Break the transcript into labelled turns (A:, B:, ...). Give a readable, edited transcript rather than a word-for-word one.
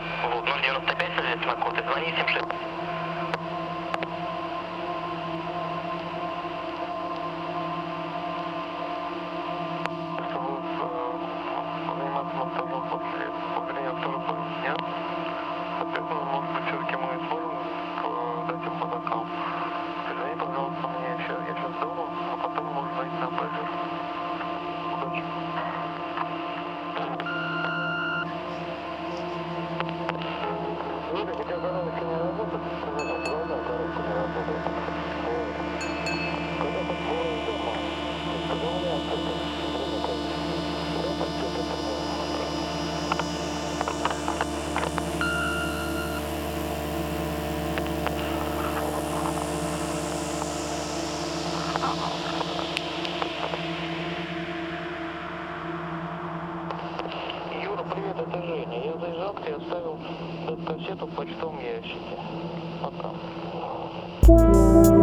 A: Вот, 095, соответственно, код, и звони 76. Заниматься монтажом после благодарения второго дня. Соответственно, может быть, все-таки мы сможем дать им по закам. Позвони, пожалуйста, мне еще, я сейчас дома, а потом можно звонить на пейджер. Удачи. Юрий, у тебя коробка не работает? Провода коробка не работает. Когда подходишь дома, позвони оттуда. Юра, привет, это Женя. Я заезжал, ты оставил кассету в почтовом ящике. Пока.